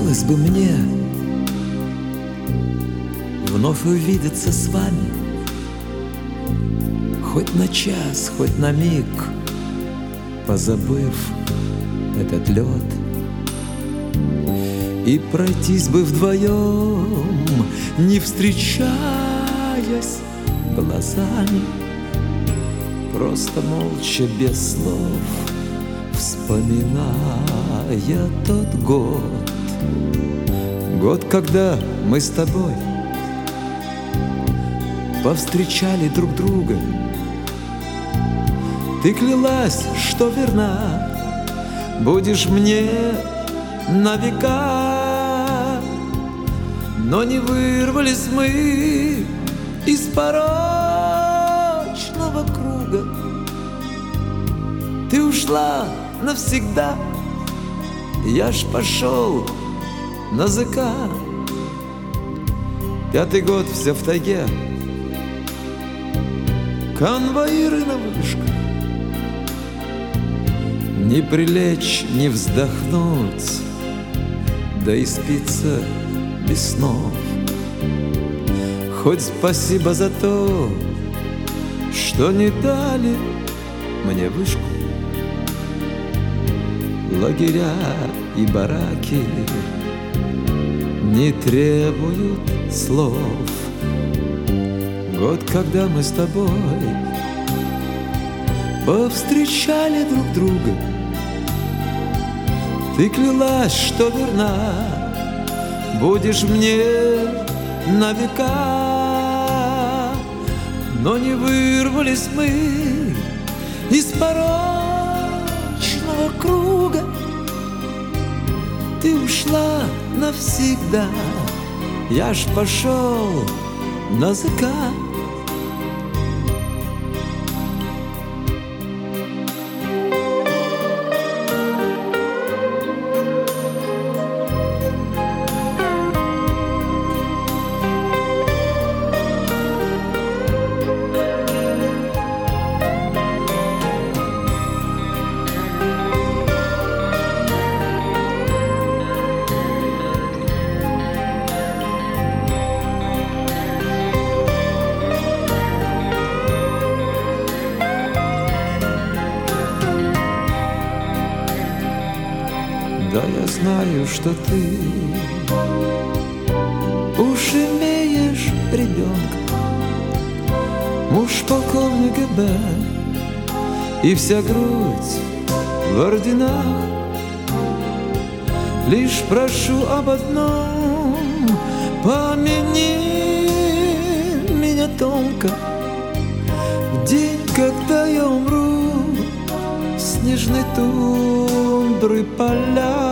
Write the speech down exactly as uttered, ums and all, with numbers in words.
Хотелось бы мне вновь увидеться с вами, хоть на час, хоть на миг, позабыв этот лед, и пройтись бы вдвоем, не встречаясь глазами, просто молча, без слов, вспоминая тот год. Год, когда мы с тобой повстречали друг друга. Ты клялась, что верна будешь мне на века, но не вырвались мы из порочного круга. Ты ушла навсегда, я ж пошел на ЗК. Пятый год все в тайге, конвоиры на вышках. Не прилечь, не вздохнуть, да и спится без снов. Хоть спасибо за то, что не дали мне вышку. Лагеря и бараки не требуют слов. Год, когда мы с тобой повстречали друг друга. Ты клялась, что верна будешь мне на века, но не вырвались мы из порочного круга. Ты ушла навсегда, я ж пошел на ЗК. Да, я знаю, что ты уж имеешь ребенка, муж полковник ГБ, и вся грудь в орденах. Лишь прошу об одном: помяни меня тонко в день, когда я умру. Снежной тундры поля